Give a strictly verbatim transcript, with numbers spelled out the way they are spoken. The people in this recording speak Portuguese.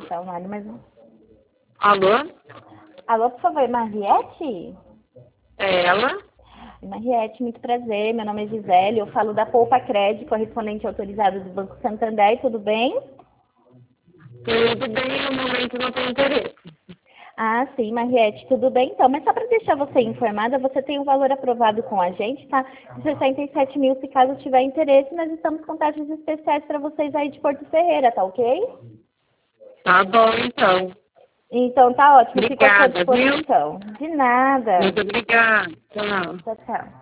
deixar online, mas... Alô? Alô, por favor, Mariette? É ela? Mariette, muito prazer. Meu nome é Gisele. Eu falo da Poupa Crédito, correspondente autorizado do Banco Santander. Tudo bem? Tudo bem, no momento não tem interesse. Ah, sim, Mariette, tudo bem então. Mas só para deixar você informada, você tem um valor aprovado com a gente, tá? De sessenta e sete mil, se caso tiver interesse, nós estamos com taxas especiais para vocês aí de Porto Ferreira, tá ok? Tá bom, então. Então tá ótimo, fico à sua Obrigada, viu? disposição. De nada. Muito obrigada. Tchau. Tchau, tchau.